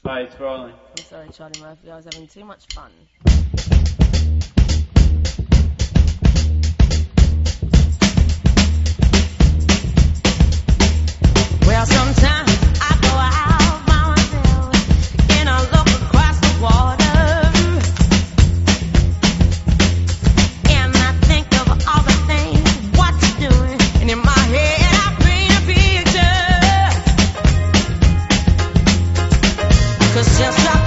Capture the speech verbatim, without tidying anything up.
Hi, it's rolling. I'm sorry, Charlie Murphy. I was having too much fun. Well, sometimes I go out by myself and I look across the water, and I think of all the things what you're doing, and in my head I paint a picture. 'Cause just